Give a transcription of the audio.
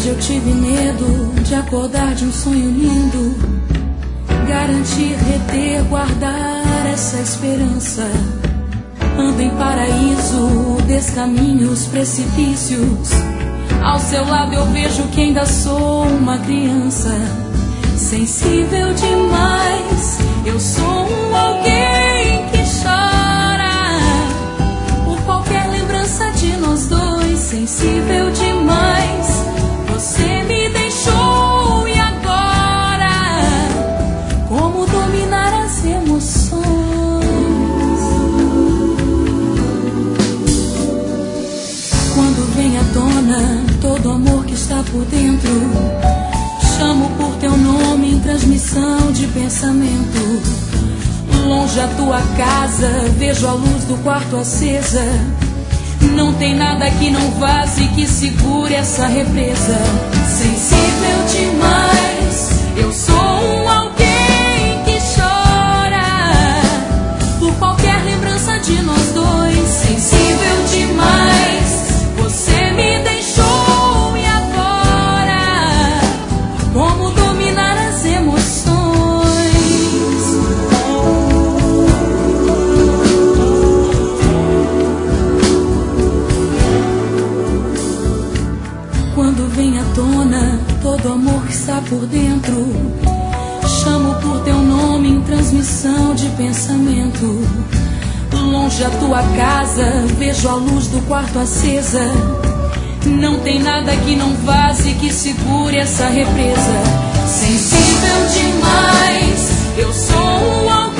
tarde eu tive medo de acordar de um sonho lindo, garantir, reter, guardar essa esperança. Ando em paraíso, descaminho os precipícios. Ao seu lado eu vejo que ainda sou uma criança, sensível demais. Eu sou alguém que chora por qualquer lembrança de nós dois. Sensível demais, você me deixou e agora como dominar as emoções? Quando vem à tona todo amor que está por dentro, chamo por teu nome em transmissão de pensamento. Longe a tua casa, vejo a luz do quarto acesa. Não tem nada que não vaze, que segure essa represa. Sensível demais, eu sou alguém que chora por qualquer lembrança de nós dois. Sensível demais, você me deixou e agora como dominar as emoções? Quando vem à tona todo amor que está por dentro, chamo por teu nome em transmissão de pensamento. Longe a tua casa, vejo a luz do quarto acesa. Não tem nada que não vaze, que segure essa represa. Sensível demais, eu sou alguém